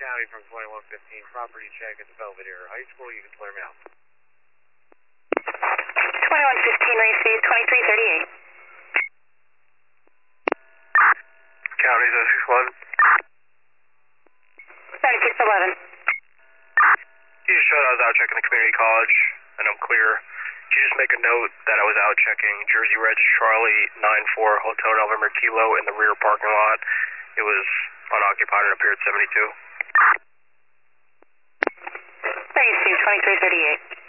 County from 2115, property check at the Belvedere High School. You can clear me out. 2115, receive 2338. County 061. 9611. You just showed I was out checking the community college, and I'm clear. Could you just make a note that I was out checking Jersey Reds Charlie 94 Hotel November Kilo in the rear parking lot. It was unoccupied and appeared 72. Receive 2338.